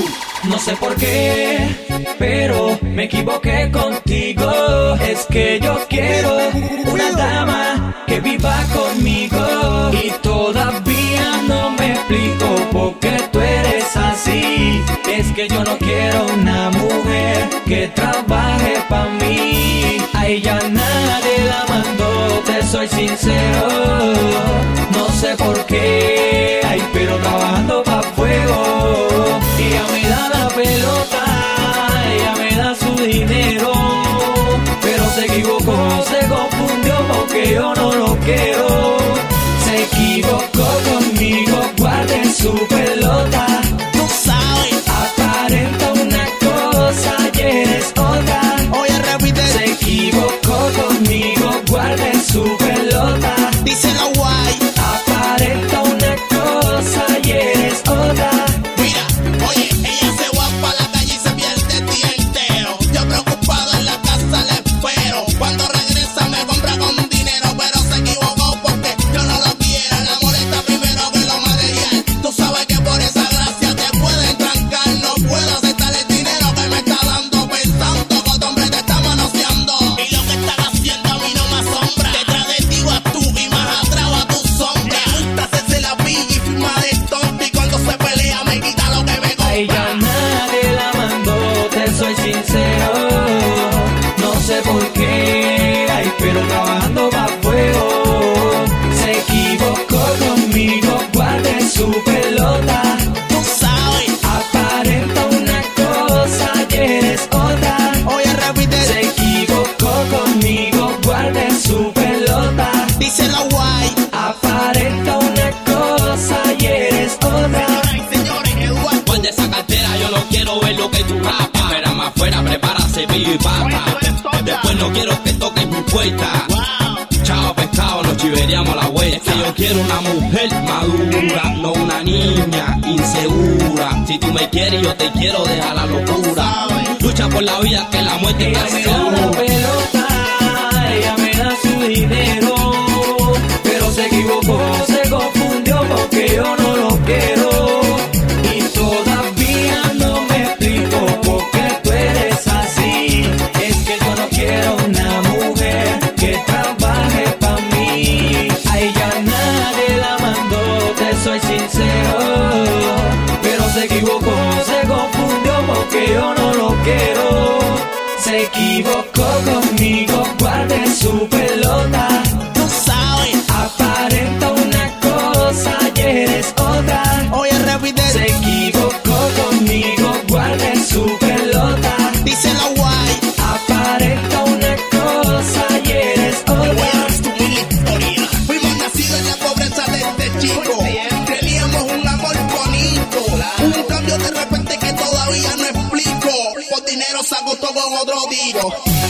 No sé por qué, pero me equivoqué contigo. Es que yo quiero una dama que viva conmigo y todavía no me explico por qué tú eres así. Es que yo no quiero una mujer que trabaje pa' mí. A ella nadie la mandó, te soy sincero. No sé por qué, ay, pero trabajando pa' fuego. Ella me da la pelota, ella me da su dinero, pero se equivocó, se confundió porque yo no lo quiero. Se equivocó conmigo, guarde su pelota. Tú sabes, Aparenta una cosa y eres otra. oye, repite. Se equivocó conmigo, guarde su pelota. Díselo guay. Aparenta una cosa y eres otra. Mira, oye, ella se va pa' la calle y se pierde el día entero. Yo preocupado en la casa le espero. Cuando regresa me compra con dinero, pero se equivocó porque yo no lo quiero. La molesta primero que lo material. Tú sabes que por esa gracia te pueden trancar. No puedo aceptar el dinero que me está dando, pensando que otro hombre te está manoseando. Y lo que estás haciendo a mí no me asombra. Detrás de ti vas tú y más atrás va tu sombra. Me gusta hacerse la pilla y firma de tonto. Y cuando se pelea me quita lo que me A ella compra. nadie la mandó, te soy sincero. No sé por qué, ay, pero trabajando pa' fuego. Se equivocó conmigo, guarde su pelota. Tú sabes, Aparenta una cosa y eres otra. oye, repite. Se equivocó conmigo, guarde su pelota. Díselo guay. Aparenta una cosa y eres otra. Señoras y señores, Eduardo. Guarda esa cartera, yo no quiero ver lo que tú rapas. Espera más afuera, prepara cepillo y pata. Después no quiero que toques mi puerta. Wow. Chao pescado, nos chiveríamos la huella. Es que yo quiero una mujer madura, no una niña insegura. Si tú me quieres, yo te quiero dejar la locura. Lucha por la vida que la muerte Ella está me da la segura. pelota, ella me da su dinero, pero se equivocó, se confundió porque yo no lo quiero. Y todavía no me explico por qué tú eres así. Es que yo no quiero una mujer que trabaje pa' mí. A ella nadie la mandó, te soy sincero, pero se equivocó, se confundió porque yo no lo quiero. Se equivocó conmigo, guarde su pelota. Tú sabes, Aparenta una cosa y eres otra. oye, repite. Se equivocó conmigo, guarde su pelota. Díselo guay. Aparenta una cosa y eres Te voy a otra. resumir la historia. Fuimos nacidos en la pobreza desde chico. Teníamos un amor bonito. Hubo un cambio de repente que todavía no explico. Por dinero saco todo con otro tiro.